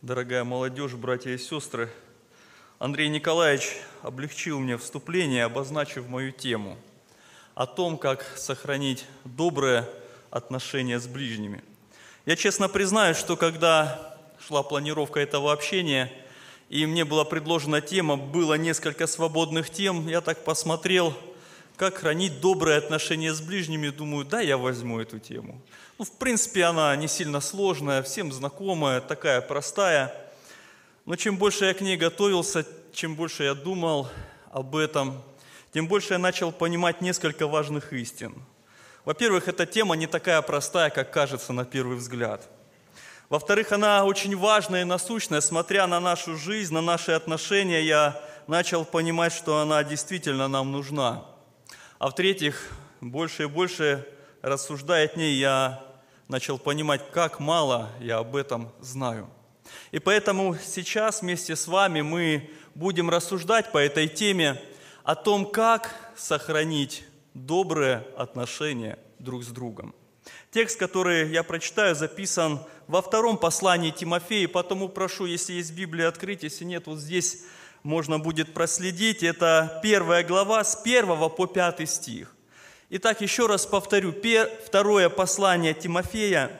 Дорогая молодежь, братья и сестры, Андрей Николаевич облегчил мне вступление, обозначив мою тему о том, как сохранить добрые отношения с ближними. Я честно признаюсь, что когда шла планировка этого общения, и мне была предложена тема, было несколько свободных тем, я так посмотрел, как хранить добрые отношения с ближними, думаю, да, я возьму эту тему. В принципе, она не сильно сложная, всем знакомая, такая простая. Но чем больше я к ней готовился, чем больше я думал об этом, тем больше я начал понимать несколько важных истин. Во-первых, эта тема не такая простая, как кажется на первый взгляд. Во-вторых, она очень важная и насущная. Смотря на нашу жизнь, на наши отношения, я начал понимать, что она действительно нам нужна. А в-третьих, больше и больше рассуждая о ней, я начал понимать, как мало я об этом знаю. И поэтому сейчас вместе с вами мы будем рассуждать по этой теме о том, как сохранить добрые отношения друг с другом. Текст, который я прочитаю, записан во втором послании Тимофея, потому прошу, если есть Библия, открыть, если нет, вот здесь можно будет проследить. Это 1 глава с 1 по 5 стих. Итак, еще раз повторю, второе послание Тимофея,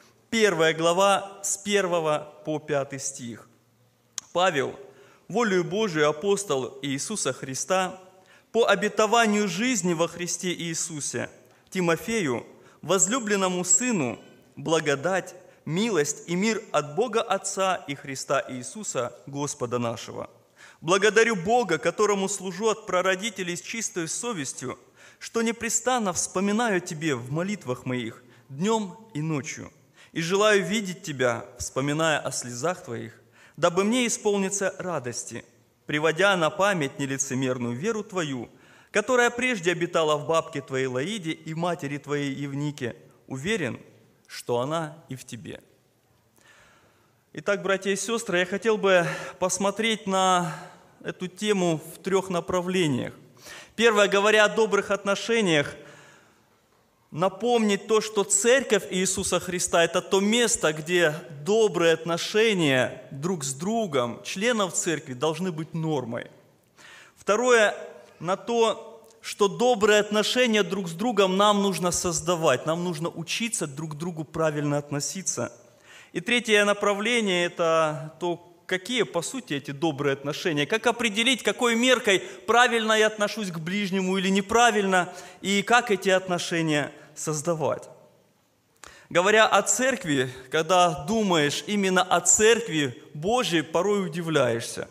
1 глава с 1 по 5 стих. Павел, волею Божию апостол Иисуса Христа, по обетованию жизни во Христе Иисусе, Тимофею, возлюбленному сыну, благодать, милость и мир от Бога Отца и Христа Иисуса, Господа нашего. Благодарю Бога, которому служу от прародителей с чистой совестью, что непрестанно вспоминаю Тебе в молитвах моих днем и ночью, и желаю видеть Тебя, вспоминая о слезах Твоих, дабы мне исполниться радости, приводя на память нелицемерную веру Твою, которая прежде обитала в бабке Твоей Лоиде и матери Твоей Евнике, уверен, что она и в Тебе. Итак, братья и сестры, я хотел бы посмотреть на эту тему в 3 направлениях. Первое, говоря о добрых отношениях, напомнить то, что Церковь Иисуса Христа – это то место, где добрые отношения друг с другом, членов Церкви, должны быть нормой. Второе, на то, что добрые отношения друг с другом нам нужно создавать, нам нужно учиться друг к другу правильно относиться. И третье направление – это то, какие, по сути, эти добрые отношения, как определить, какой меркой правильно я отношусь к ближнему или неправильно, и как эти отношения создавать. Говоря о церкви, когда думаешь именно о церкви Божьей, порой удивляешься.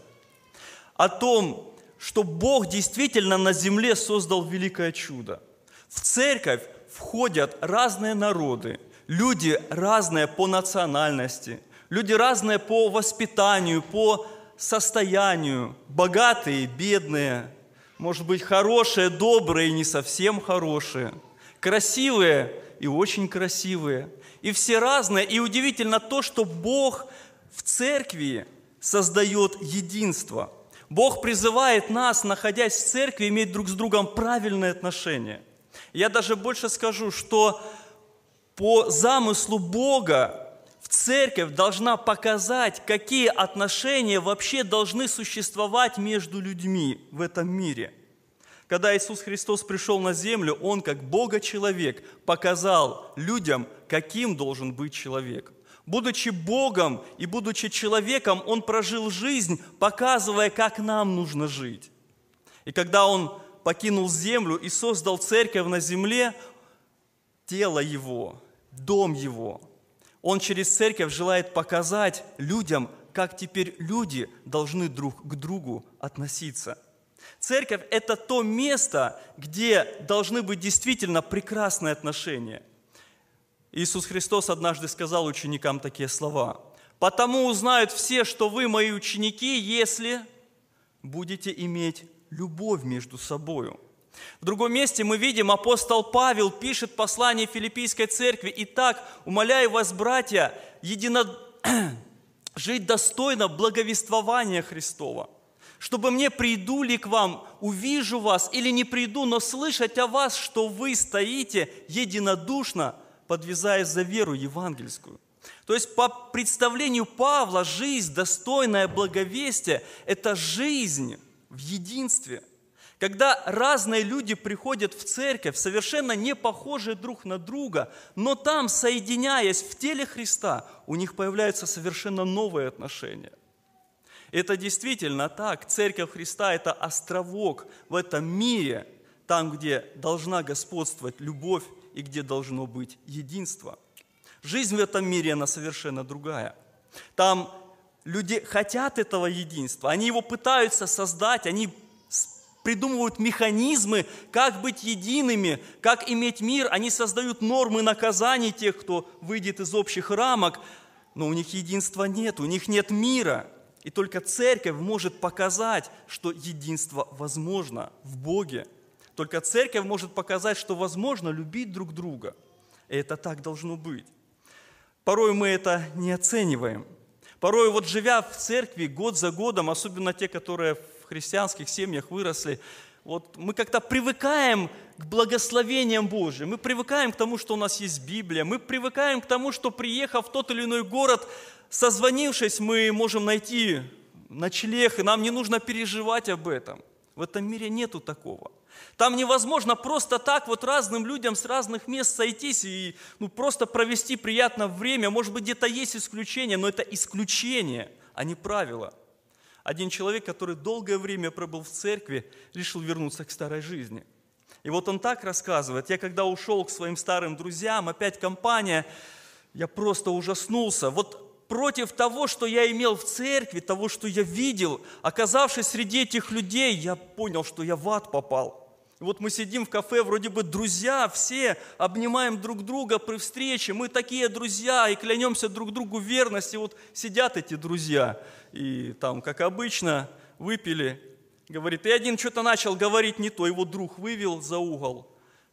О том, что Бог действительно на земле создал великое чудо. В церковь входят разные народы, люди разные по национальности, люди разные по воспитанию, по состоянию, богатые, бедные, может быть, хорошие, добрые, не совсем хорошие, красивые и очень красивые. И все разные. И удивительно то, что Бог в церкви создает единство. Бог призывает нас, находясь в церкви, иметь друг с другом правильные отношения. Я даже больше скажу, что по замыслу Бога церковь должна показать, какие отношения вообще должны существовать между людьми в этом мире. Когда Иисус Христос пришел на землю, Он, как Бога-человек, показал людям, каким должен быть человек. Будучи Богом и будучи человеком, Он прожил жизнь, показывая, как нам нужно жить. И когда Он покинул землю и создал церковь на земле, тело Его, дом Его, Он через церковь желает показать людям, как теперь люди должны друг к другу относиться. Церковь – это то место, где должны быть действительно прекрасные отношения. Иисус Христос однажды сказал ученикам такие слова: «Потому узнают все, что вы мои ученики, если будете иметь любовь между собою». В другом месте мы видим, апостол Павел пишет послание Филиппийской церкви: «Итак, умоляю вас, братья, жить достойно благовествования Христова, чтобы мне, приду ли к вам, увижу вас или не приду, но слышать о вас, что вы стоите единодушно, подвязаясь за веру евангельскую, То есть по представлению Павла жизнь, достойная благовестия, это жизнь в единстве. Когда разные люди приходят в церковь, совершенно не похожие друг на друга, но там, соединяясь в теле Христа, у них появляются совершенно новые отношения. Это действительно так. Церковь Христа – это островок в этом мире, там, где должна господствовать любовь и где должно быть единство. Жизнь в этом мире, она совершенно другая. Там люди хотят этого единства, они его пытаются создать, они придумывают механизмы, как быть едиными, как иметь мир. Они создают нормы наказаний тех, кто выйдет из общих рамок, но у них единства нет, у них нет мира. И только церковь может показать, что единство возможно в Боге. Только церковь может показать, что возможно любить друг друга. И это так должно быть. Порой мы это не оцениваем. Порой вот живя в церкви год за годом, особенно те, которые в христианских семьях выросли, вот мы как-то привыкаем к благословениям Божьим, мы привыкаем к тому, что у нас есть Библия, мы привыкаем к тому, что, приехав в тот или иной город, созвонившись, мы можем найти ночлег, и нам не нужно переживать об этом. В этом мире нету такого. Там невозможно просто так вот разным людям с разных мест сойтись и просто провести приятное время. Может быть, где-то есть исключения, но это исключение, а не правило. Один человек, который долгое время пробыл в церкви, решил вернуться к старой жизни. И вот он так рассказывает: я когда ушел к своим старым друзьям, опять компания, я просто ужаснулся. Вот против того, что я имел в церкви, того, что я видел, оказавшись среди этих людей, я понял, что я в ад попал. И вот мы сидим в кафе, вроде бы друзья, все обнимаем друг друга при встрече, мы такие друзья и клянемся друг другу в верности. Вот сидят эти друзья и там, как обычно, выпили. Говорит, и один что-то начал говорить не то, его друг вывел за угол,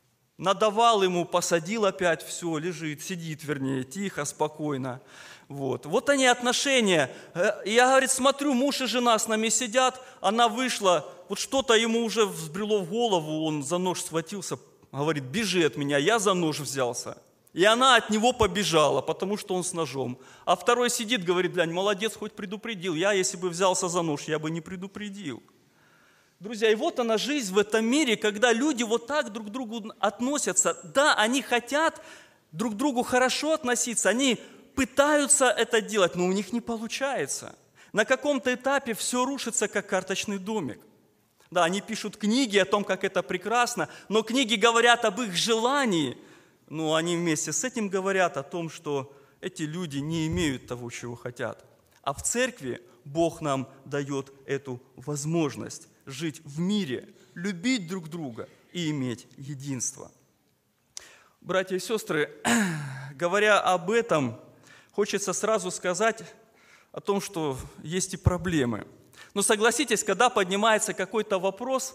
надавал ему, посадил опять, все, лежит, сидит, вернее, тихо, спокойно. Вот они отношения. Я, говорит, смотрю, муж и жена с нами сидят, она вышла, вот что-то ему уже взбрело в голову, он за нож схватился, говорит, бежи от меня, я за нож взялся. И она от него побежала, потому что он с ножом. А второй сидит, говорит, глянь, молодец, хоть предупредил. Я, если бы взялся за нож, я бы не предупредил. Друзья, и вот она жизнь в этом мире, когда люди вот так друг к другу относятся. Да, они хотят друг к другу хорошо относиться, они пытаются это делать, но у них не получается. На каком-то этапе все рушится, как карточный домик. Да, они пишут книги о том, как это прекрасно, но книги говорят об их желании, но они вместе с этим говорят о том, что эти люди не имеют того, чего хотят. А в церкви Бог нам дает эту возможность жить в мире, любить друг друга и иметь единство. Братья и сестры, говоря об этом, хочется сразу сказать о том, что есть и проблемы. Но согласитесь, когда поднимается какой-то вопрос,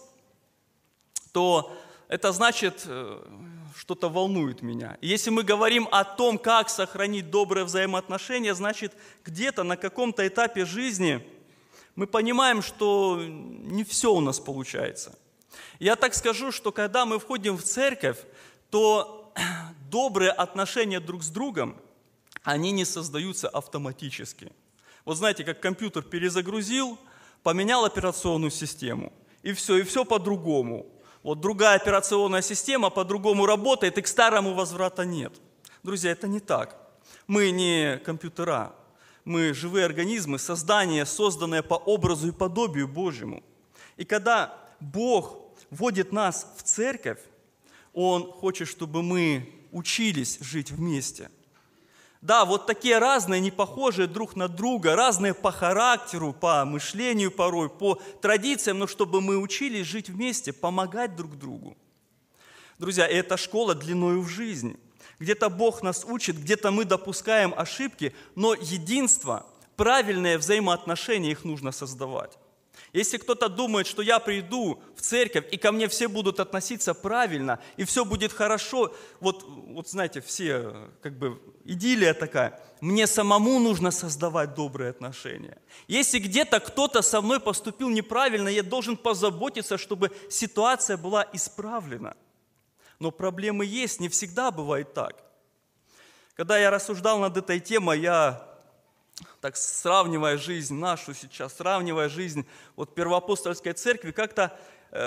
то это значит, что-то волнует меня. И если мы говорим о том, как сохранить добрые взаимоотношения, значит, где-то на каком-то этапе жизни мы понимаем, что не все у нас получается. Я так скажу, что когда мы входим в церковь, то добрые отношения друг с другом, они не создаются автоматически. Вот знаете, как компьютер перезагрузил, поменял операционную систему, и все по-другому. Вот другая операционная система по-другому работает, и к старому возврата нет. Друзья, это не так. Мы не компьютера, мы живые организмы, создания, созданные по образу и подобию Божьему. И когда Бог вводит нас в церковь, Он хочет, чтобы мы учились жить вместе. Да, вот такие разные, не похожие друг на друга, разные по характеру, по мышлению порой, по традициям, но чтобы мы учились жить вместе, помогать друг другу. Друзья, это школа длиною в жизнь. Где-то Бог нас учит, где-то мы допускаем ошибки, но единство, правильные взаимоотношения, их нужно создавать. Если кто-то думает, что я приду в церковь, и ко мне все будут относиться правильно, и все будет хорошо, вот знаете, все, идиллия такая, мне самому нужно создавать добрые отношения. Если где-то кто-то со мной поступил неправильно, я должен позаботиться, чтобы ситуация была исправлена. Но проблемы есть, не всегда бывает так. Когда я рассуждал над этой темой, я, так сравнивая жизнь нашу сейчас, сравнивая жизнь вот Первоапостольской церкви, как-то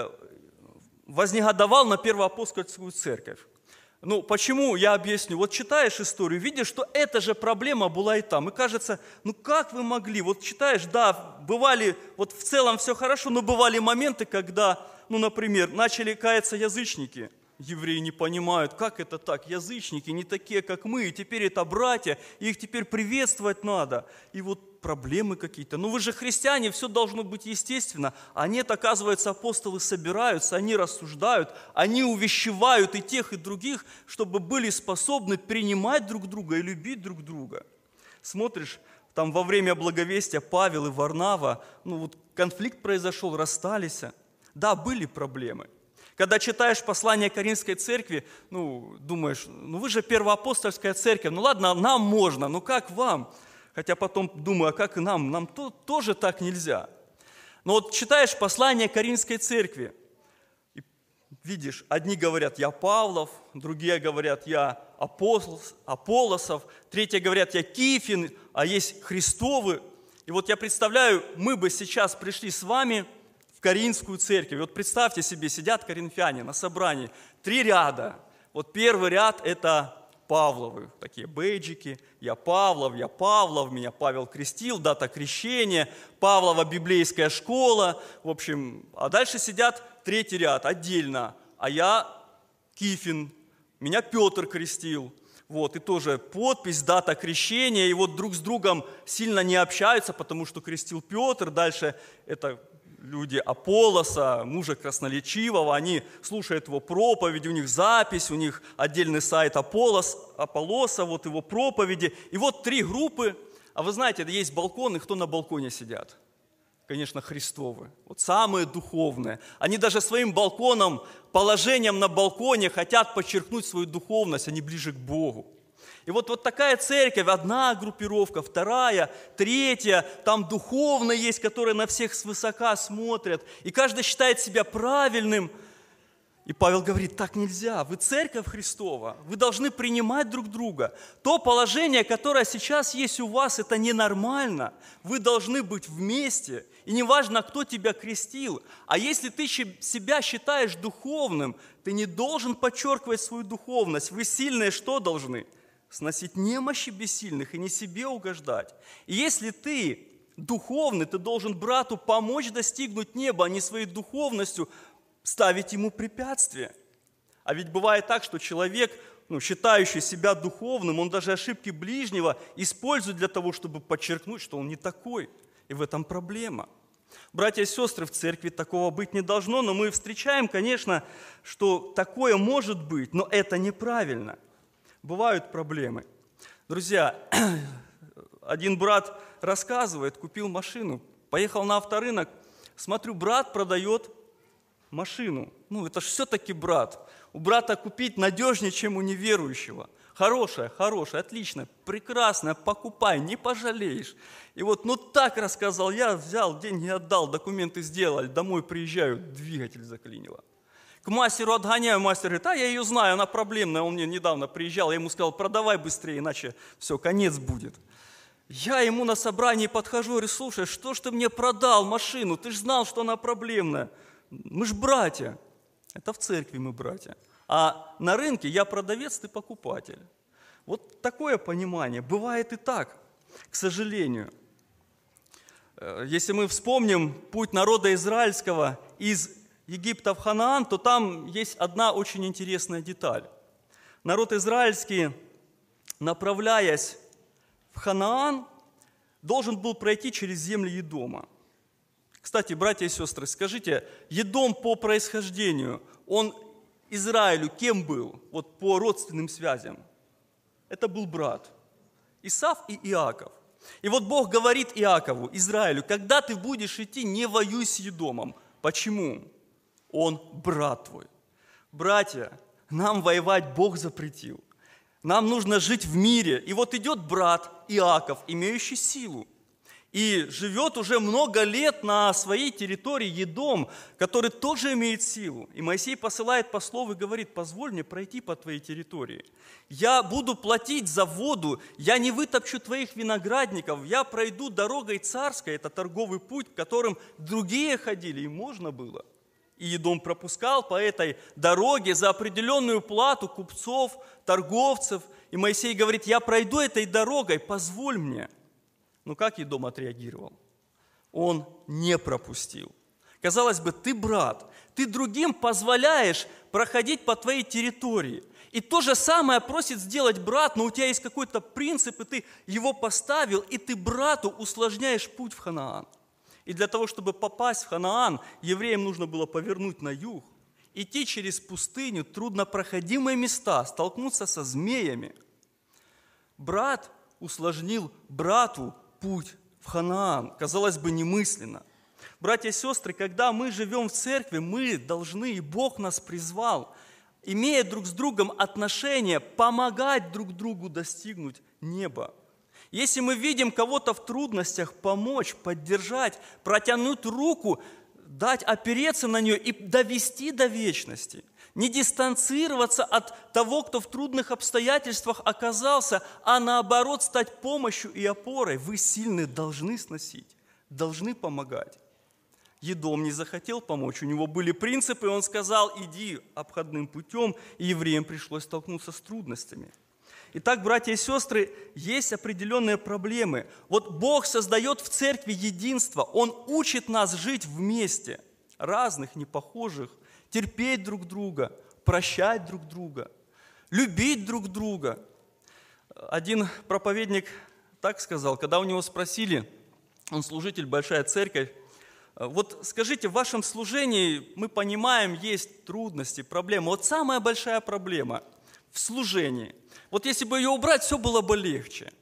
вознегодовал на Первоапостольскую церковь. Ну, почему, я объясню. Вот читаешь историю, видишь, что эта же проблема была и там. И кажется, ну как вы могли? Вот читаешь, да, бывали, вот в целом все хорошо, но бывали моменты, когда, ну, например, начали каяться язычники. Евреи не понимают, как это так, язычники не такие, как мы, и теперь это братья, и их теперь приветствовать надо. И вот проблемы какие-то. Ну вы же христиане, все должно быть естественно. А нет, оказывается, апостолы собираются, они рассуждают, они увещевают и тех, и других, чтобы были способны принимать друг друга и любить друг друга. Смотришь, там во время благовестия Павел и Варнава, ну вот конфликт произошел, расстались. Да, были проблемы. Когда читаешь послание Коринфской церкви, ну, думаешь, ну вы же первоапостольская церковь, ну ладно, нам можно, ну как вам? Хотя потом думаю, а как и нам? Нам тоже так нельзя. Но вот читаешь послание Коринфской церкви, и видишь, одни говорят, я Павлов, другие говорят, я Аполлосов, третьи говорят, я Кифин, а есть Христовы. И вот я представляю, мы бы сейчас пришли с вами в Коринфскую церковь. Вот представьте себе, сидят коринфяне на собрании, 3 ряда. Вот первый ряд – это Павловы, такие бейджики. Я Павлов, меня Павел крестил, дата крещения, Павлова библейская школа. В общем, а дальше сидят 3-й ряд отдельно. А я Кифин, меня Петр крестил. Вот, и тоже подпись, дата крещения. И вот друг с другом сильно не общаются, потому что крестил Петр. Дальше это люди Аполлоса, мужа красноречивого, они слушают его проповеди, у них запись, у них отдельный сайт Аполлоса, вот его проповеди. И вот 3 группы, а вы знаете, есть балконы, кто на балконе сидят? Конечно, Христовы, вот самые духовные. Они даже своим балконом, положением на балконе хотят подчеркнуть свою духовность, они ближе к Богу. И вот такая церковь, одна группировка, вторая, третья, там духовные есть, которые на всех свысока смотрят, и каждый считает себя правильным. И Павел говорит, так нельзя, вы церковь Христова, вы должны принимать друг друга. То положение, которое сейчас есть у вас, это ненормально, вы должны быть вместе, и неважно, кто тебя крестил. А если ты себя считаешь духовным, ты не должен подчеркивать свою духовность, вы сильные что должны? Сносить немощи бессильных и не себе угождать. И если ты духовный, ты должен брату помочь достигнуть неба, а не своей духовностью ставить ему препятствия. А ведь бывает так, что человек, считающий себя духовным, он даже ошибки ближнего использует для того, чтобы подчеркнуть, что он не такой. И в этом проблема. Братья и сестры, в церкви такого быть не должно, но мы встречаем, конечно, что такое может быть, но это неправильно. Бывают проблемы. Друзья, один брат рассказывает, купил машину, поехал на авторынок, смотрю, брат продает машину. Это же все-таки брат. У брата купить надежнее, чем у неверующего. Хорошая, отличная, прекрасная, покупай, не пожалеешь. И так рассказал, я взял, деньги отдал, документы сделали, домой приезжаю, двигатель заклинило. К мастеру отгоняю, мастер говорит, я ее знаю, она проблемная, он мне недавно приезжал, я ему сказал, продавай быстрее, иначе все, конец будет. Я ему на собрании подхожу, говорю, слушай, что ж ты мне продал машину, ты же знал, что она проблемная. Мы ж братья. Это в церкви мы братья. А на рынке я продавец, ты покупатель. Вот такое понимание. Бывает и так, к сожалению. Если мы вспомним путь народа израильского из Египта в Ханаан, то там есть одна очень интересная деталь. Народ израильский, направляясь в Ханаан, должен был пройти через земли Едома. Кстати, братья и сестры, скажите, Едом по происхождению, он Израилю кем был? Вот по родственным связям. Это был брат. Исав и Иаков. И вот Бог говорит Иакову, Израилю, когда ты будешь идти, не воюй с Едомом. Почему? Он брат твой. Братья, нам воевать Бог запретил. Нам нужно жить в мире. И вот идет брат Иаков, имеющий силу. и живет уже много лет на своей территории Едом, который тоже имеет силу. И Моисей посылает послов и говорит: позволь мне пройти по твоей территории. Я буду платить за воду, я не вытопчу твоих виноградников, я пройду дорогой царской, это торговый путь, которым другие ходили, и можно было. И Едом пропускал по этой дороге за определенную плату купцов, торговцев. И Моисей говорит: я пройду этой дорогой, позволь мне. Но как Едом отреагировал? Он не пропустил. Казалось бы, ты брат, ты другим позволяешь проходить по твоей территории. И то же самое просит сделать брат, но у тебя есть какой-то принцип, и ты его поставил, и ты брату усложняешь путь в Ханаан. И для того, чтобы попасть в Ханаан, евреям нужно было повернуть на юг, идти через пустыню, труднопроходимые места, столкнуться со змеями. Брат усложнил брату путь в Ханаан. Казалось бы, немысленно. Братья и сестры, когда мы живем в церкви, мы должны, и Бог нас призвал, имея друг с другом отношения, помогать друг другу достигнуть неба. Если мы видим кого-то в трудностях, помочь, поддержать, протянуть руку, дать опереться на нее и довести до вечности. Не дистанцироваться от того, кто в трудных обстоятельствах оказался, а наоборот стать помощью и опорой. Вы сильные должны сносить, должны помогать. Едом не захотел помочь, у него были принципы, он сказал: иди обходным путем, и евреям пришлось столкнуться с трудностями. Итак, братья и сестры, есть определенные проблемы. Вот Бог создает в церкви единство, Он учит нас жить вместе, разных, непохожих, терпеть друг друга, прощать друг друга, любить друг друга. Один проповедник так сказал, когда у него спросили, он служитель, большая церковь: вот скажите, в вашем служении, мы понимаем, есть трудности, проблемы. Вот самая большая проблема в служении. Вот если бы ее убрать, все было бы легче.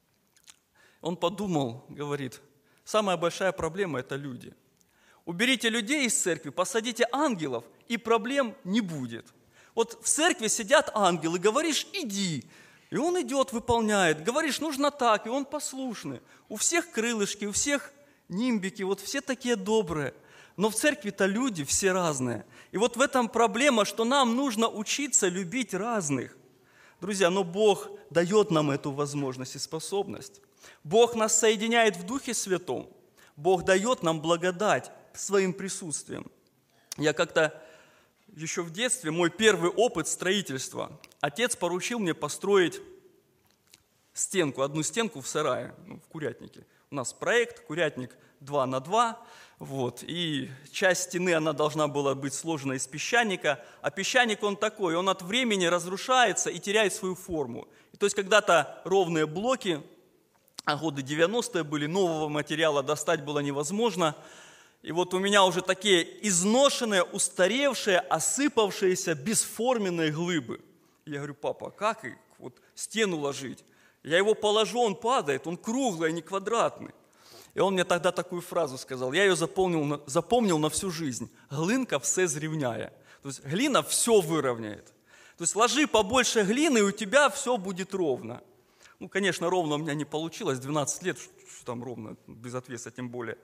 Он подумал, говорит: самая большая проблема – это люди. Уберите людей из церкви, посадите ангелов, и проблем не будет. Вот в церкви сидят ангелы, говоришь: иди, и он идет, выполняет. Говоришь: нужно так, и он послушный. У всех крылышки, у всех нимбики, вот все такие добрые. Но в церкви-то люди все разные. И вот в этом проблема, что нам нужно учиться любить разных. Друзья, но Бог дает нам эту возможность и способность. Бог нас соединяет в Духе Святом. Бог дает нам благодать своим присутствием. Я как-то еще в детстве, мой первый опыт строительства, отец поручил мне построить стенку, одну стенку в сарае, в курятнике. У нас проект, курятник 2×2, и часть стены, она должна была быть сложена из песчаника, а песчаник он такой, он от времени разрушается и теряет свою форму. И то есть когда-то ровные блоки, а годы 90-е были, нового материала достать было невозможно. И вот у меня уже такие изношенные, устаревшие, осыпавшиеся, бесформенные глыбы. Я говорю: папа, как вот стену ложить? Я его положу, он падает, он круглый, а не квадратный. И он мне тогда такую фразу сказал, я ее запомнил на всю жизнь. Глинка все зрівняє. То есть глина все выровняет. То есть ложи побольше глины, и у тебя все будет ровно. Конечно, ровно у меня не получилось, 12 лет, что там ровно, без отвеса тем более.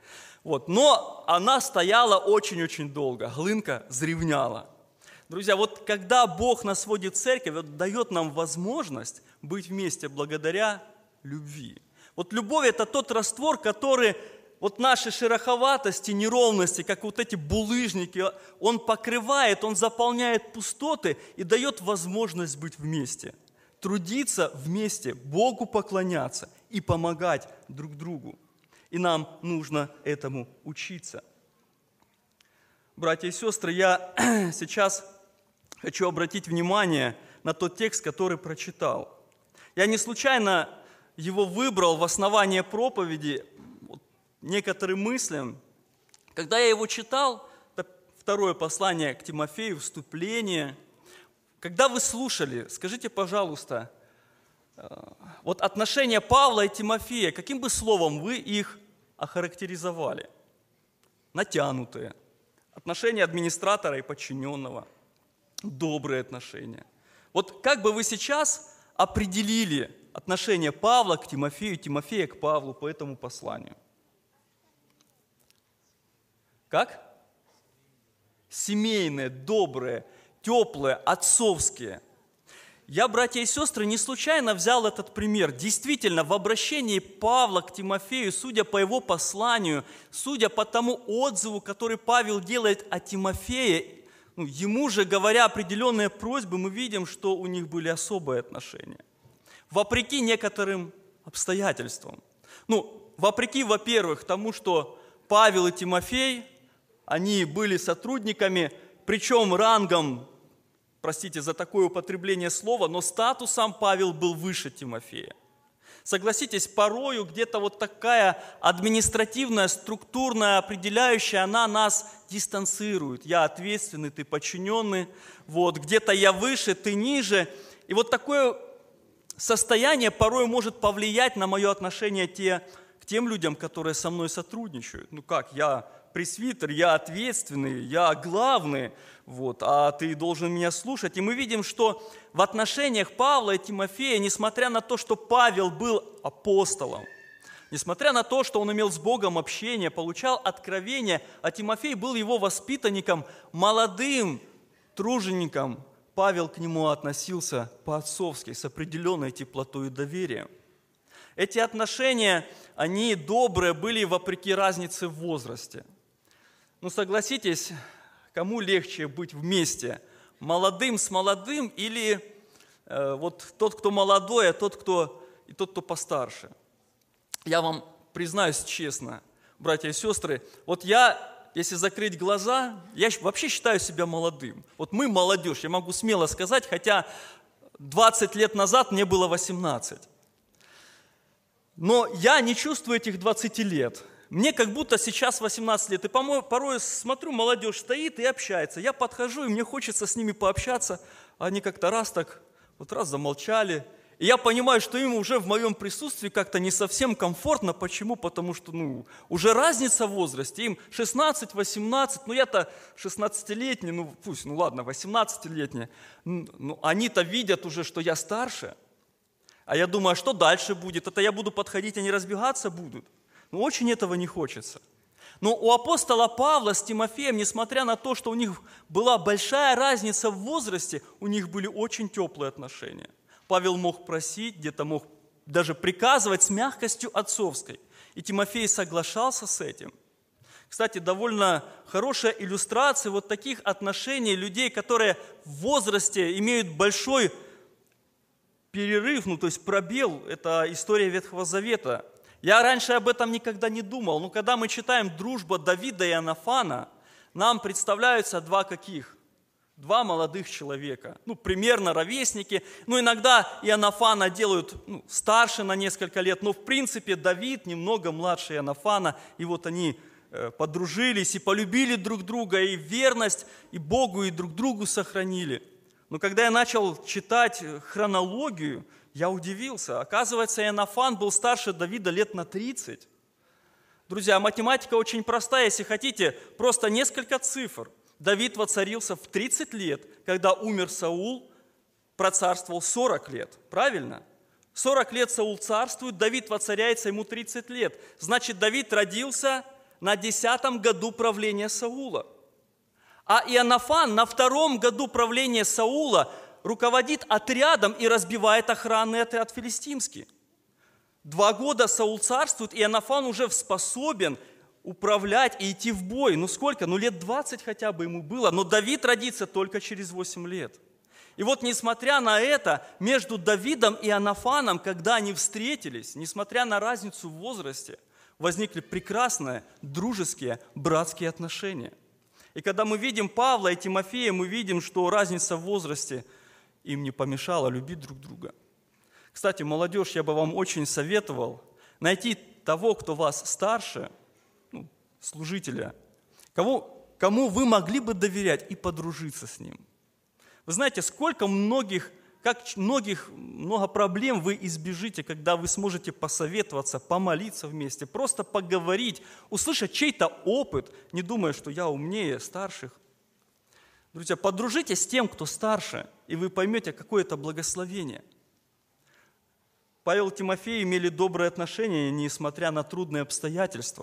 Но она стояла очень-очень долго, глинка зрівняла. Друзья, вот когда Бог нас вводит в церковь, дает нам возможность быть вместе благодаря любви. Вот любовь – это тот раствор, который вот наши шероховатости, неровности, как вот эти булыжники, он покрывает, он заполняет пустоты и дает возможность быть вместе, трудиться вместе, Богу поклоняться и помогать друг другу. И нам нужно этому учиться. Братья и сестры, я сейчас хочу обратить внимание на тот текст, который прочитал. Я не случайно его выбрал в основание проповеди, некоторым мыслям. Когда я его читал, это второе послание к Тимофею, вступление. Когда вы слушали, скажите, пожалуйста, вот отношения Павла и Тимофея, каким бы словом вы их охарактеризовали? Натянутые. Отношения администратора и подчиненного. Добрые отношения. Вот как бы вы сейчас определили отношение Павла к Тимофею, Тимофея к Павлу по этому посланию? Как? Семейные, добрые, теплые, отцовские. Я, братья и сестры, не случайно взял этот пример. Действительно, в обращении Павла к Тимофею, судя по его посланию, судя по тому отзыву, который Павел делает о Тимофее, ему же говоря определенные просьбы, мы видим, что у них были особые отношения. Вопреки некоторым обстоятельствам. Вопреки, во-первых, тому, что Павел и Тимофей, они были сотрудниками, причем рангом, простите за такое употребление слова, но статусом Павел был выше Тимофея. Согласитесь, порою где-то вот такая административная, структурная, определяющая, она нас дистанцирует. Я ответственный, ты подчиненный, где-то я выше, ты ниже. И вот такое состояние порой может повлиять на мое отношение к тем людям, которые со мной сотрудничают. Я пресвитер, я ответственный, я главный, а ты должен меня слушать. И мы видим, что в отношениях Павла и Тимофея, несмотря на то, что Павел был апостолом, несмотря на то, что он имел с Богом общение, получал откровение, а Тимофей был его воспитанником, молодым тружеником, Павел к нему относился по-отцовски, с определенной теплотой и доверием. Эти отношения, они добрые были вопреки разнице в возрасте. Согласитесь, кому легче быть вместе? Молодым с молодым или тот, кто молодой, и тот, кто постарше? Я вам признаюсь честно, братья и сестры, если закрыть глаза, я вообще считаю себя молодым. Мы молодежь, я могу смело сказать, хотя 20 лет назад мне было 18. Но я не чувствую этих 20 лет. Мне как будто сейчас 18 лет. И порой смотрю, молодежь стоит и общается. Я подхожу, и мне хочется с ними пообщаться. Они как-то раз замолчали. И я понимаю, что им уже в моем присутствии как-то не совсем комфортно. Почему? Потому что уже разница в возрасте. Им 16, 18, я-то 16-летний, 18-летний. Они-то видят уже, что я старше. А я думаю, а что дальше будет? Это я буду подходить, они разбегаться будут? Очень этого не хочется. Но у апостола Павла с Тимофеем, несмотря на то, что у них была большая разница в возрасте, у них были очень теплые отношения. Павел мог просить, где-то мог даже приказывать с мягкостью отцовской. И Тимофей соглашался с этим. Кстати, довольно хорошая иллюстрация таких отношений людей, которые в возрасте имеют большой перерыв, то есть пробел, это история Ветхого Завета. Я раньше об этом никогда не думал, но когда мы читаем «Дружба Давида и Иоаннафана», нам представляются два молодых человека, примерно ровесники. Иногда Иоаннафана делают старше на несколько лет, но в принципе Давид немного младше Иоаннафана, и они подружились и полюбили друг друга, и верность и Богу, и друг другу сохранили. Но когда я начал читать хронологию, я удивился. Оказывается, Иоаннафан был старше Давида лет на 30. Друзья, математика очень простая. Если хотите, просто несколько цифр. Давид воцарился в 30 лет. Когда умер Саул, процарствовал 40 лет. Правильно? 40 лет Саул царствует, Давид воцаряется, ему 30 лет. Значит, Давид родился на 10-м году правления Саула. А Иоаннафан на 2-м году правления Саула руководит отрядом и разбивает охранный отряд филистимский. 2 года Саул царствует, и Иоаннафан уже способен управлять и идти в бой. Сколько? Лет 20 хотя бы ему было. Но Давид родится только через 8 лет. И несмотря на это, между Давидом и Иоаннафаном, когда они встретились, несмотря на разницу в возрасте, возникли прекрасные, дружеские, братские отношения. И когда мы видим Павла и Тимофея, мы видим, что разница в возрасте им не помешала любить друг друга. Кстати, молодежь, я бы вам очень советовал найти того, кто вас старше, служителя, кому вы могли бы доверять и подружиться с ним. Вы знаете, много проблем вы избежите, когда вы сможете посоветоваться, помолиться вместе, просто поговорить, услышать чей-то опыт, не думая, что я умнее старших. Друзья, подружитесь с тем, кто старше, и вы поймете, какое это благословение. Павел и Тимофей имели добрые отношения, несмотря на трудные обстоятельства.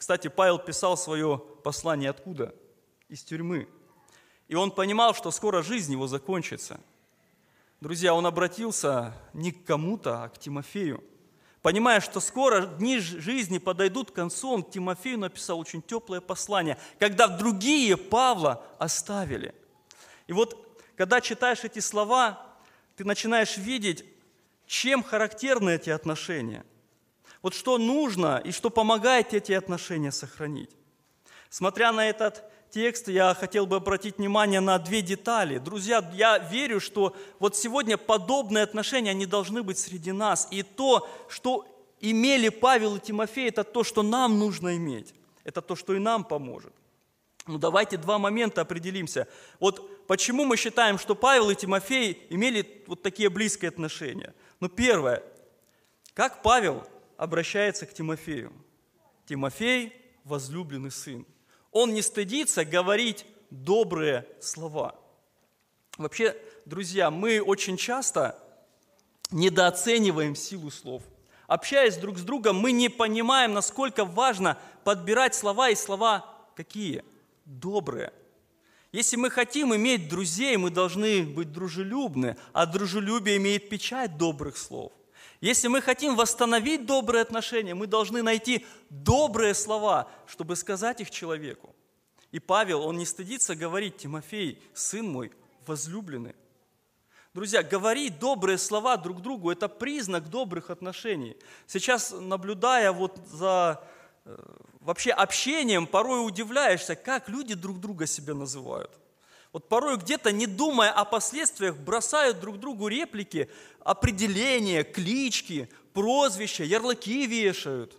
Кстати, Павел писал свое послание откуда? Из тюрьмы. И он понимал, что скоро жизнь его закончится. Друзья, он обратился не к кому-то, а к Тимофею. Понимая, что скоро дни жизни подойдут к концу, он Тимофею написал очень теплое послание, когда другие Павла оставили. И вот, когда читаешь эти слова, ты начинаешь видеть, чем характерны эти отношения. Вот что нужно и что помогает эти отношения сохранить. Смотря на этот текст, я хотел бы обратить внимание на две детали. Друзья, я верю, что вот сегодня подобные отношения, они должны быть среди нас. И то, что имели Павел и Тимофей, это то, что нам нужно иметь. Это то, что и нам поможет. Ну, давайте два момента определимся. Вот почему мы считаем, что Павел и Тимофей имели вот такие близкие отношения? Ну, первое. Как Павел обращается к Тимофею? Тимофей – возлюбленный сын. Он не стыдится говорить добрые слова. Вообще, друзья, мы очень часто недооцениваем силу слов. Общаясь друг с другом, мы не понимаем, насколько важно подбирать слова, и слова какие? Добрые. Если мы хотим иметь друзей, мы должны быть дружелюбны, а дружелюбие имеет печать добрых слов. Если мы хотим восстановить добрые отношения, мы должны найти добрые слова, чтобы сказать их человеку. И Павел, он не стыдится говорить: Тимофей, сын мой, возлюбленный. Друзья, говорить добрые слова друг другу – это признак добрых отношений. Сейчас, наблюдая вот за вообще общением, порой удивляешься, как люди друг друга себя называют. Вот порой где-то, не думая о последствиях, бросают друг другу реплики, определения, клички, прозвища, ярлыки вешают.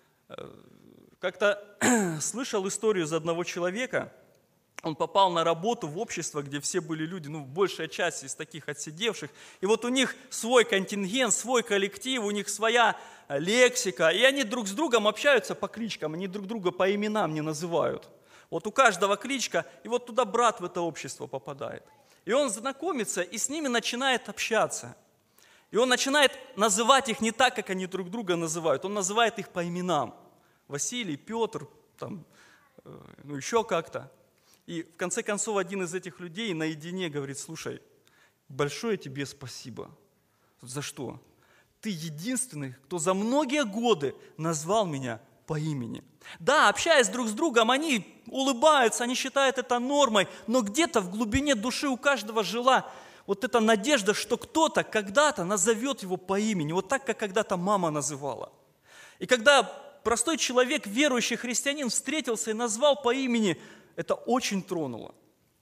Как-то слышал историю из одного человека. Он попал на работу в общество, где все были люди, большая часть из таких отсидевших. И вот у них свой контингент, свой коллектив, у них своя лексика. И они друг с другом общаются по кличкам, они друг друга по именам не называют. Вот у каждого кличка, и вот туда брат в это общество попадает. И он знакомится и с ними начинает общаться. И он начинает называть их не так, как они друг друга называют. Он называет их по именам. Василий, Петр, еще как-то. И в конце концов один из этих людей наедине говорит: слушай, большое тебе спасибо. За что? Ты единственный, кто за многие годы назвал меня по имени. Да, общаясь друг с другом, они улыбаются, они считают это нормой, но где-то в глубине души у каждого жила вот эта надежда, что кто-то когда-то назовет его по имени, вот так, как когда-то мама называла. И когда простой человек, верующий христианин, встретился и назвал по имени, это очень тронуло.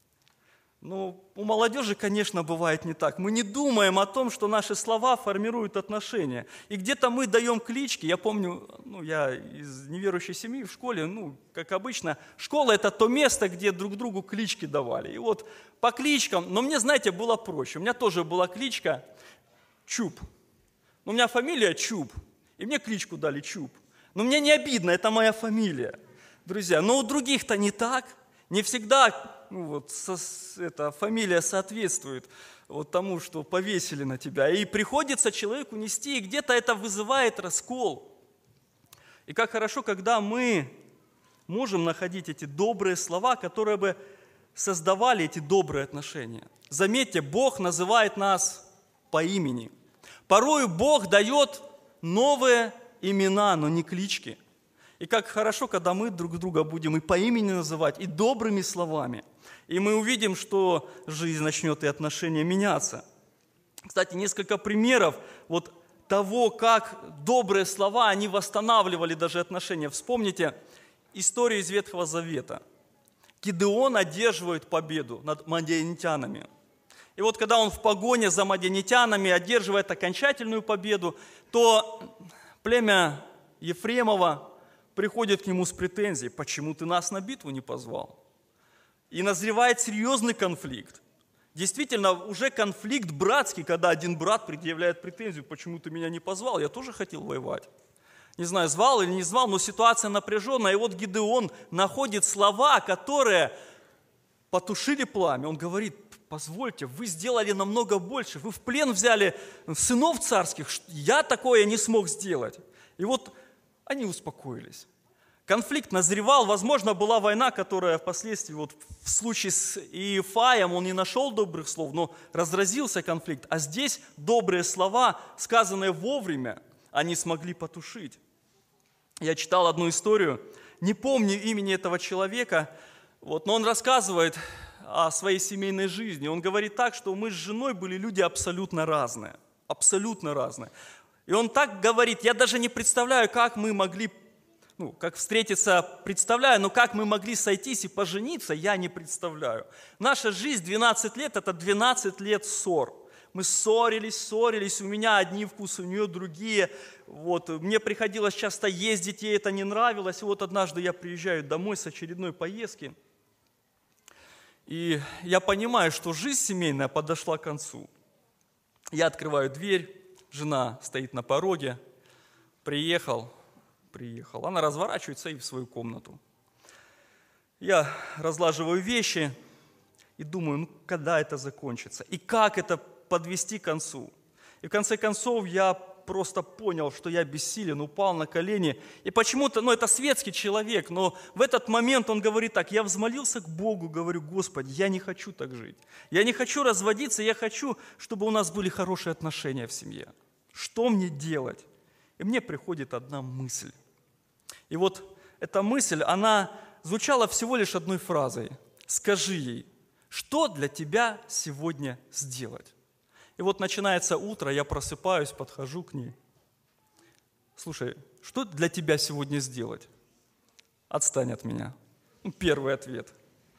Но у молодежи, конечно, бывает не так. Мы не думаем о том, что наши слова формируют отношения. И где-то мы даем клички. Я помню, я из неверующей семьи в школе, как обычно, школа – это то место, где друг другу клички давали. И вот по кличкам, но мне, знаете, было проще. У меня тоже была кличка Чуб. У меня фамилия Чуб, и мне кличку дали Чуб. Но мне не обидно, это моя фамилия. Друзья, но у других-то не так. Не всегда эта фамилия соответствует тому, что повесили на тебя. И приходится человеку нести, и где-то это вызывает раскол. И как хорошо, когда мы можем находить эти добрые слова, которые бы создавали эти добрые отношения. Заметьте, Бог называет нас по имени. Порою Бог дает новые имена, но не клички. И как хорошо, когда мы друг друга будем и по имени называть, и добрыми словами. И мы увидим, что жизнь начнет и отношения меняться. Кстати, несколько примеров того, как добрые слова, они восстанавливали даже отношения. Вспомните историю из Ветхого Завета. Гидеон одерживает победу над мадианитянами. И вот когда он в погоне за мадианитянами одерживает окончательную победу, то племя Ефремова приходит к нему с претензией: почему ты нас на битву не позвал? И назревает серьезный конфликт. Действительно, уже конфликт братский, когда один брат предъявляет претензию: почему ты меня не позвал? Я тоже хотел воевать. Не знаю, звал или не звал, но ситуация напряженная. И вот Гидеон находит слова, которые потушили пламя. Он говорит: позвольте, вы сделали намного больше. Вы в плен взяли сынов царских. Я такое не смог сделать. И вот они успокоились. Конфликт назревал, возможно, была война, которая впоследствии, вот в случае с Иефаем, он не нашел добрых слов, но разразился конфликт. А здесь добрые слова, сказанные вовремя, они смогли потушить. Я читал одну историю, не помню имени этого человека, но он рассказывает о своей семейной жизни. Он говорит так, что мы с женой были люди абсолютно разные. Абсолютно разные. И он так говорит, я даже не представляю, как мы могли, как встретиться, представляю, но как мы могли сойтись и пожениться, я не представляю. Наша жизнь 12 лет, это 12 лет ссор. Мы ссорились, у меня одни вкусы, у нее другие. Мне приходилось часто ездить, ей это не нравилось. И вот однажды я приезжаю домой с очередной поездки, и я понимаю, что жизнь семейная подошла к концу. Я открываю дверь, жена стоит на пороге, приехал. Она разворачивается и в свою комнату. Я разлаживаю вещи и думаю, когда это закончится? И как это подвести к концу? И в конце концов я просто понял, что я бессилен, упал на колени. И почему-то, это светский человек, но в этот момент он говорит так, я взмолился к Богу, говорю, Господи, я не хочу так жить. Я не хочу разводиться, я хочу, чтобы у нас были хорошие отношения в семье. Что мне делать? И мне приходит одна мысль. И эта мысль, она звучала всего лишь одной фразой. Скажи ей, что для тебя сегодня сделать? И начинается утро, я просыпаюсь, подхожу к ней. Слушай, что для тебя сегодня сделать? Отстань от меня. Первый ответ.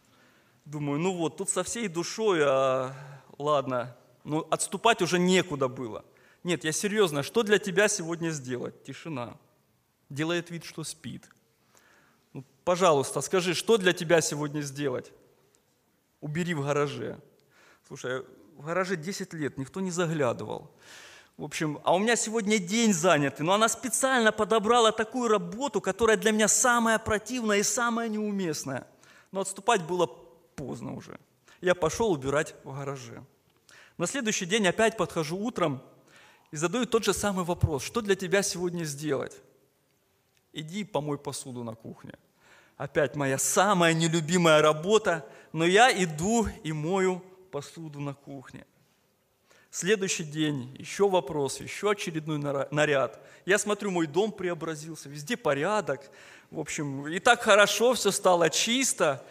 Думаю, тут со всей душой, ладно, отступать уже некуда было. Нет, я серьезно, что для тебя сегодня сделать? Тишина. Делает вид, что спит. Пожалуйста, скажи, что для тебя сегодня сделать? Убери в гараже. Слушай, в гараже 10 лет, никто не заглядывал. А у меня сегодня день занятый, но она специально подобрала такую работу, которая для меня самая противная и самая неуместная. Но отступать было поздно уже. Я пошел убирать в гараже. На следующий день опять подхожу утром и задаю тот же самый вопрос. Что для тебя сегодня сделать? Иди помой посуду на кухне. Опять моя самая нелюбимая работа, но я иду и мою посуду на кухне. Следующий день, еще вопрос, еще очередной наряд. Я смотрю, мой дом преобразился, везде порядок. И так хорошо все стало чисто.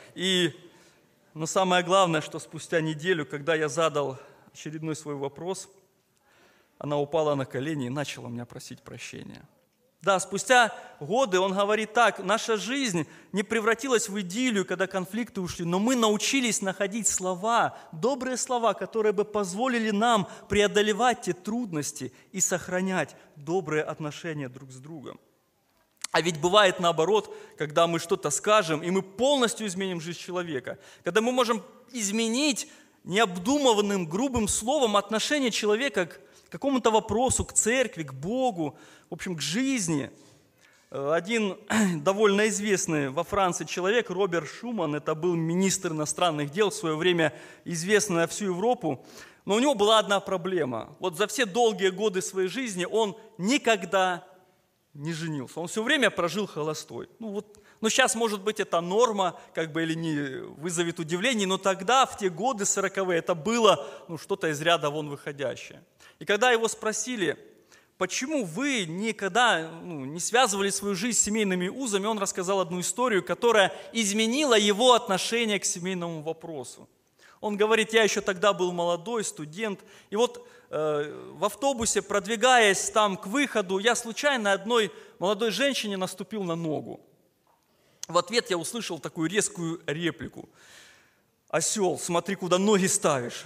Но самое главное, что спустя неделю, когда я задал очередной свой вопрос, она упала на колени и начала меня просить прощения. Да, спустя годы он говорит так, наша жизнь не превратилась в идиллию, когда конфликты ушли, но мы научились находить слова, добрые слова, которые бы позволили нам преодолевать те трудности и сохранять добрые отношения друг с другом. А ведь бывает наоборот, когда мы что-то скажем, и мы полностью изменим жизнь человека, когда мы можем изменить необдуманным, грубым словом отношение человека к какому-то вопросу, к церкви, к Богу, к жизни. Один довольно известный во Франции человек, Роберт Шуман, это был министр иностранных дел, в свое время известный на всю Европу, но у него была одна проблема. За все долгие годы своей жизни он никогда не женился, он все время прожил холостой. Сейчас, может быть, это норма, или не вызовет удивление, но тогда, в те годы 40-е, это было что-то из ряда вон выходящее. И когда его спросили, почему вы никогда не связывали свою жизнь с семейными узами, он рассказал одну историю, которая изменила его отношение к семейному вопросу. Он говорит, я еще тогда был молодой, студент, и в автобусе, продвигаясь там к выходу, я случайно одной молодой женщине наступил на ногу. В ответ я услышал такую резкую реплику. «Осел, смотри, куда ноги ставишь».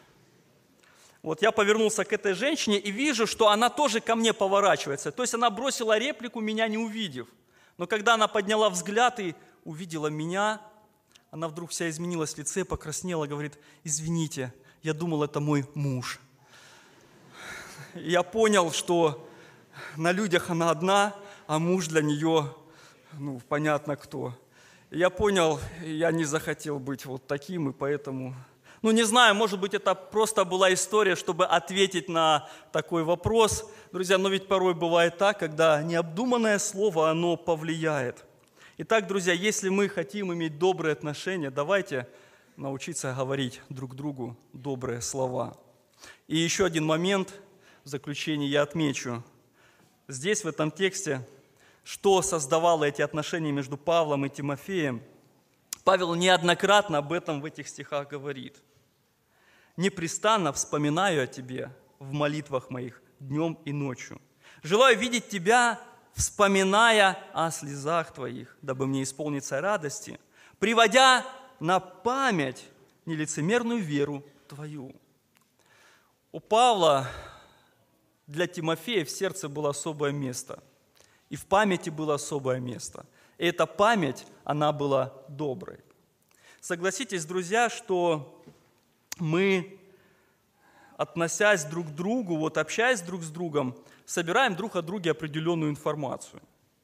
Я повернулся к этой женщине и вижу, что она тоже ко мне поворачивается. То есть она бросила реплику, меня не увидев. Но когда она подняла взгляд и увидела меня, она вдруг вся изменилась в лице, покраснела, говорит, извините, я думал, это мой муж. Я понял, что на людях она одна, а муж для нее, понятно кто. Я понял, я не захотел быть таким, и поэтому... не знаю, может быть, это просто была история, чтобы ответить на такой вопрос. Друзья, но ведь порой бывает так, когда необдуманное слово, оно повлияет. Итак, друзья, если мы хотим иметь добрые отношения, давайте научиться говорить друг другу добрые слова. И еще один момент в заключение я отмечу. Здесь, в этом тексте, что создавало эти отношения между Павлом и Тимофеем, Павел неоднократно об этом в этих стихах говорит. «Непрестанно вспоминаю о тебе в молитвах моих днем и ночью. Желаю видеть тебя, вспоминая о слезах твоих, дабы мне исполниться радости, приводя на память нелицемерную веру твою». У Павла для Тимофея в сердце было особое место, и в памяти было особое место. И эта память, она была доброй. Согласитесь, друзья, что мы, относясь друг к другу, общаясь друг с другом, собираем друг о друге определенную информацию.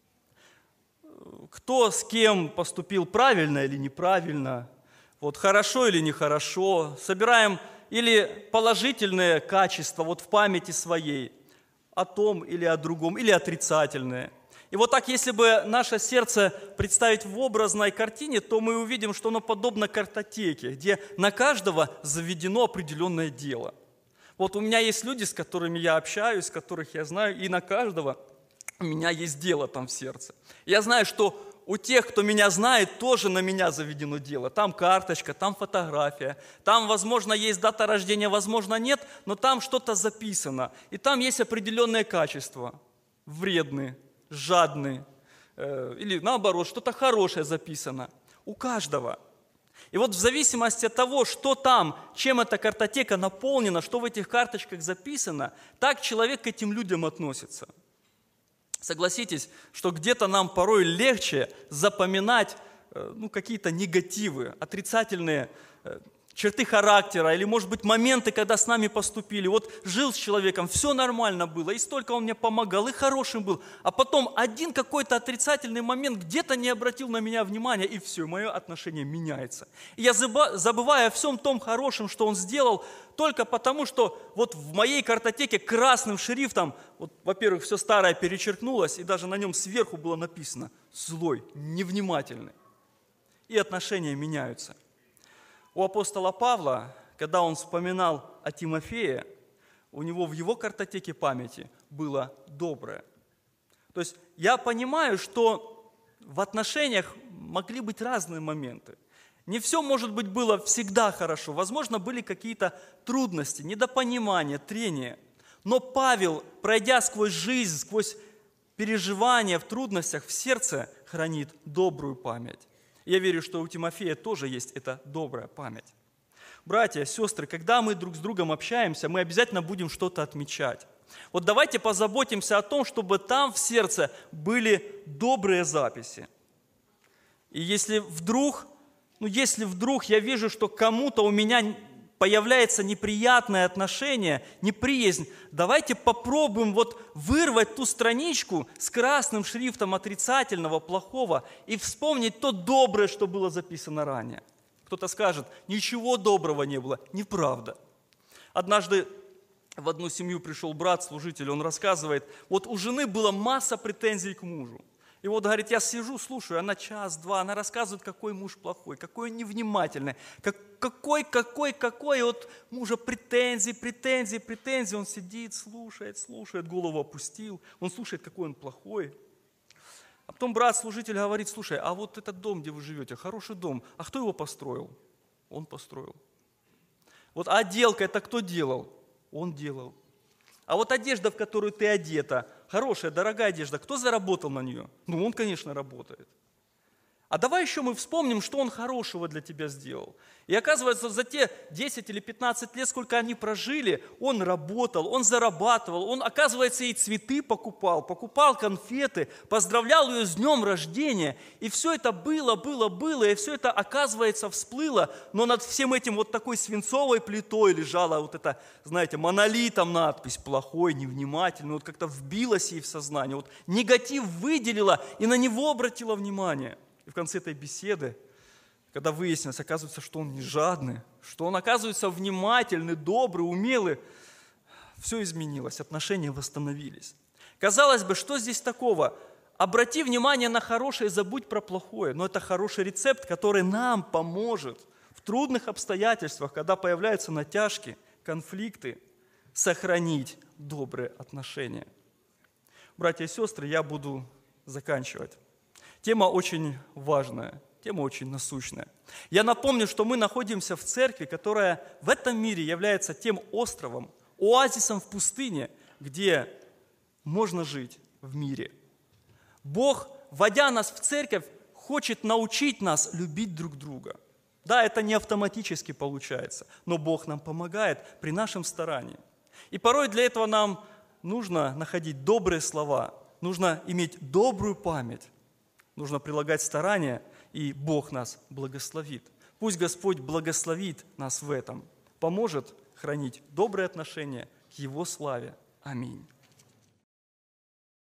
Кто с кем поступил правильно или неправильно, хорошо или нехорошо. Собираем или положительные качества в памяти своей о том или о другом, или отрицательные. И так, если бы наше сердце представить в образной картине, то мы увидим, что оно подобно картотеке, где на каждого заведено определенное дело. У меня есть люди, с которыми я общаюсь, которых я знаю, и на каждого у меня есть дело там в сердце. Я знаю, что у тех, кто меня знает, тоже на меня заведено дело. Там карточка, там фотография, там, возможно, есть дата рождения, возможно, нет, но там что-то записано. И там есть определенные качества, вредные, жадные, или наоборот, что-то хорошее записано. У каждого. И в зависимости от того, что там, чем эта картотека наполнена, что в этих карточках записано, так человек к этим людям относится. Согласитесь, что где-то нам порой легче запоминать какие-то негативы, отрицательные черты характера, или, может быть, моменты, когда с нами поступили. Жил с человеком, все нормально было, и столько он мне помогал, и хорошим был. А потом один какой-то отрицательный момент где-то не обратил на меня внимания, и все, мое отношение меняется. И я забываю о всем том хорошем, что он сделал, только потому, что в моей картотеке красным шрифтом, во-первых, все старое перечеркнулось, и даже на нем сверху было написано «злой», «невнимательный». И отношения меняются. У апостола Павла, когда он вспоминал о Тимофее, у него в его картотеке памяти было доброе. То есть я понимаю, что в отношениях могли быть разные моменты. Не все, может быть, было всегда хорошо. Возможно, были какие-то трудности, недопонимания, трения. Но Павел, пройдя сквозь жизнь, сквозь переживания в трудностях, в сердце хранит добрую память. Я верю, что у Тимофея тоже есть эта добрая память. Братья, сестры, когда мы друг с другом общаемся, мы обязательно будем что-то отмечать. Давайте позаботимся о том, чтобы там в сердце были добрые записи. И если вдруг я вижу, что кому-то у меня появляется неприятное отношение, неприязнь, давайте попробуем вырвать ту страничку с красным шрифтом отрицательного, плохого и вспомнить то доброе, что было записано ранее. Кто-то скажет, ничего доброго не было. Неправда. Однажды в одну семью пришел брат, служитель, он рассказывает, у жены была масса претензий к мужу. И говорит, я сижу, слушаю, она час-два, она рассказывает, какой муж плохой, какой он невнимательный, какой, мужа претензии, он сидит, слушает, голову опустил, он слушает, какой он плохой. А потом брат-служитель говорит, слушай, а этот дом, где вы живете, хороший дом, а кто его построил? Он построил. А отделка это кто делал? Он делал. А одежда, в которую ты одета, хорошая, дорогая одежда, кто заработал на нее? Он, конечно, работает. А давай еще мы вспомним, что он хорошего для тебя сделал. И оказывается, за те 10 или 15 лет, сколько они прожили, он работал, он зарабатывал, он, оказывается, ей цветы покупал конфеты, поздравлял ее с днем рождения. И все это было, и все это, оказывается, всплыло, но над всем этим такой свинцовой плитой лежала эта, монолитом надпись «плохой», «невнимательный», как-то вбилась ей в сознание, негатив выделила и на него обратила внимание. И в конце этой беседы, когда выяснилось, оказывается, что он не жадный, что он, оказывается, внимательный, добрый, умелый, все изменилось, отношения восстановились. Казалось бы, что здесь такого? обрати внимание на хорошее и забудь про плохое. Но это хороший рецепт, который нам поможет в трудных обстоятельствах, когда появляются натяжки, конфликты, сохранить добрые отношения. Братья и сестры, я буду заканчивать. Тема очень важная, тема очень насущная. Я напомню, что мы находимся в церкви, которая в этом мире является тем островом, оазисом в пустыне, где можно жить в мире. Бог, вводя нас в церковь, хочет научить нас любить друг друга. Да, это не автоматически получается, но Бог нам помогает при нашем старании. И порой для этого нам нужно находить добрые слова, нужно иметь добрую память, нужно прилагать старания, и Бог нас благословит. Пусть Господь благословит нас в этом, поможет хранить добрые отношения к Его славе. Аминь.